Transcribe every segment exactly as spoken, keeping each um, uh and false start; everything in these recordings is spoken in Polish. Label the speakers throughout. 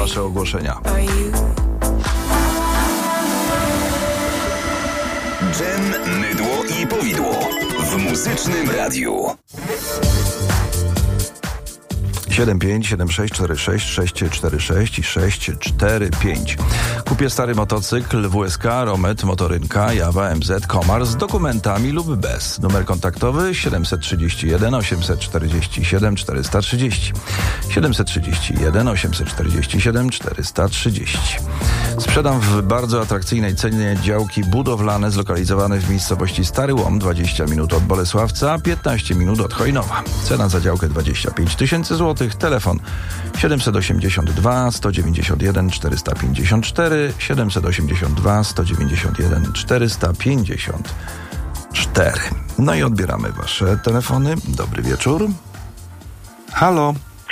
Speaker 1: wasze ogłoszenia.
Speaker 2: Dżem, mydło i powidło w Muzycznym Radiu.
Speaker 1: siedem pięć siedem sześć cztery sześć sześć cztery sześć i sześć cztery pięć. Kupię stary motocykl W S K, Romet, Motorynka, Jawa, M Z, Komar z dokumentami lub bez. Numer kontaktowy siedem trzy jeden osiem cztery siedem cztery trzy zero. siedem trzy jeden osiem cztery siedem cztery trzy zero. Sprzedam w bardzo atrakcyjnej cenie działki budowlane zlokalizowane w miejscowości Stary Łom, dwadzieścia minut od Bolesławca, piętnaście minut od Chojnowa. Cena za działkę dwadzieścia pięć tysięcy złotych. Telefon siedem osiem dwa sto dziewięćdziesiąt jeden czterysta pięćdziesiąt cztery, siedem osiem dwa sto dziewięćdziesiąt jeden czterysta pięćdziesiąt cztery. No i odbieramy wasze telefony. Dobry wieczór. Halo.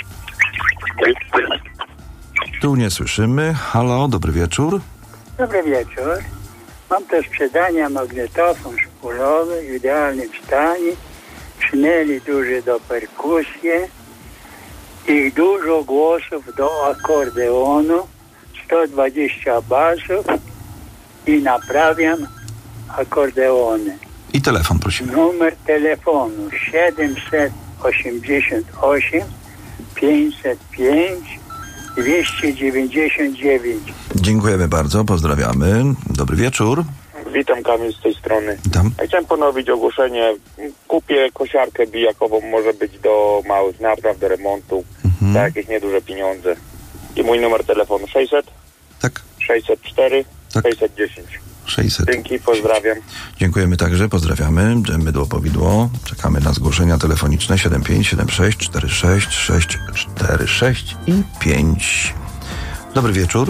Speaker 1: Tu nie słyszymy. Halo, dobry wieczór.
Speaker 3: Dobry wieczór. Mam do sprzedania magnetofon szpulowy w idealnym stanie. Szyneli duży do perkusji. I dużo głosów do akordeonu, sto dwadzieścia basów i naprawiam akordeony.
Speaker 1: I telefon prosimy.
Speaker 3: Numer telefonu siedem osiem osiem pięćset pięć dwieście dziewięćdziesiąt dziewięć.
Speaker 1: Dziękujemy bardzo, pozdrawiamy. Dobry wieczór.
Speaker 4: Witam, Kamil z tej strony.
Speaker 1: Witam.
Speaker 4: Ja chciałem ponowić ogłoszenie. Kupię kosiarkę bijakową, może być do małych napraw, do remontu, mhm. za jakieś nieduże pieniądze. I mój numer telefonu sześćset
Speaker 1: tak.
Speaker 4: sześćset cztery
Speaker 1: tak.
Speaker 4: sześćset dziesięć.
Speaker 1: sześćset.
Speaker 4: Dzięki, pozdrawiam. Dziękujemy
Speaker 1: także, pozdrawiamy. Dżem, mydło, powidło. Czekamy na zgłoszenia telefoniczne siedem pięć siedem sześć cztery sześć sześć cztery sześć i pięć. Dobry wieczór.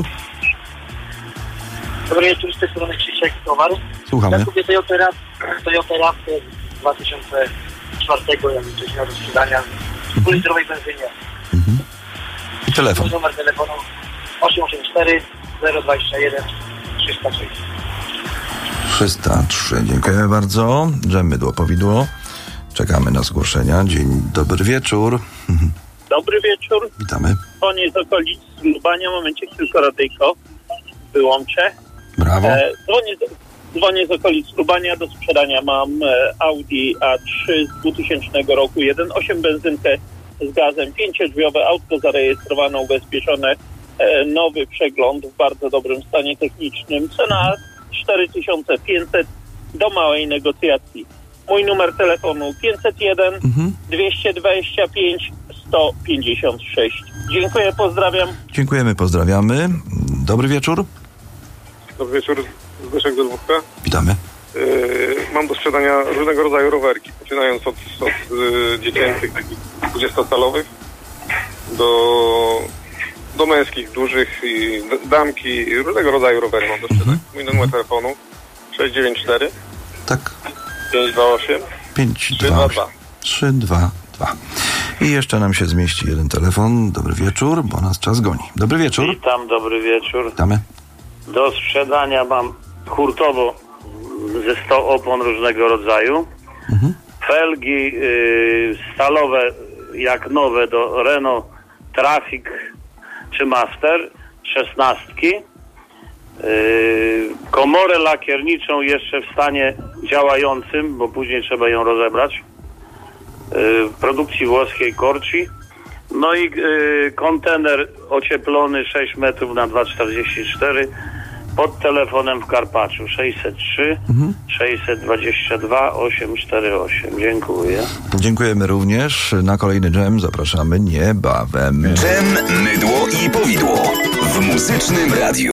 Speaker 5: Dobry wieczór, z tej strony Krzysiek Towar.
Speaker 1: Słuchamy.
Speaker 5: Ja kupię Toyota Raptor z dwa tysiące czwartego, jak wcześniej do sprzedania, w dwulitrowej benzynie.
Speaker 1: Mhm. I telefon.
Speaker 5: Numer telefonu osiem osiem cztery zero dwadzieścia jeden trzysta sześć.
Speaker 1: trzysta trzy. Dziękujemy bardzo. Dżem, mydło, powidło. Czekamy na zgłoszenia. Dzień dobry wieczór.
Speaker 6: Dobry wieczór.
Speaker 1: Witamy.
Speaker 6: Dzwonię z okolic Lubania, w momencie kilkoradyjko. Wyłączę.
Speaker 1: Brawo.
Speaker 6: E, dzwonię, dzwonię z okolic Lubania. Do sprzedania mam e, Audi A trzy z dwutysięcznego roku, jeden przecinek osiem benzynkę z gazem, pięciodrzwiowe autko zarejestrowane, ubezpieczone, e, nowy przegląd w bardzo dobrym stanie technicznym. Cena cztery tysiące pięćset do małej negocjacji. Mój numer telefonu pięćset jeden mhm. dwieście dwadzieścia pięć sto pięćdziesiąt sześć. Dziękuję, pozdrawiam.
Speaker 1: Dziękujemy, pozdrawiamy. Dobry wieczór.
Speaker 7: Dobry wieczór, Zbyszek Dwójka.
Speaker 1: Witamy.
Speaker 7: Yy, mam do sprzedania różnego rodzaju rowerki, poczynając od, od yy, dziecięcych, takich dwudziestocalowych, do, do męskich, dużych, i damki, różnego rodzaju rowery mam do sprzedania. Mhm. Mój numer telefonu sześć dziewięć cztery
Speaker 1: tak.
Speaker 7: pięć dwa osiem
Speaker 1: pięć dwa osiem trzy dwa dwa. I jeszcze nam się zmieści jeden telefon. Dobry wieczór, bo nas czas goni. Dobry wieczór.
Speaker 8: Witam, dobry wieczór.
Speaker 1: Witamy.
Speaker 8: Do sprzedania mam hurtowo ze sto opon różnego rodzaju. Mhm. Felgi y, stalowe jak nowe do Renault Trafic czy Master szesnastki. Yy, komorę lakierniczą jeszcze w stanie działającym, bo później trzeba ją rozebrać, yy, produkcji włoskiej Corci. No i yy, kontener ocieplony sześć metrów na dwa czterdzieści cztery pod telefonem w Karpaczu sześćset trzy mhm. sześćset dwadzieścia dwa osiem cztery osiem. Dziękuję.
Speaker 1: Dziękujemy również. Na kolejny dżem zapraszamy niebawem.
Speaker 2: Dżem, mydło i powidło w Muzycznym Radiu.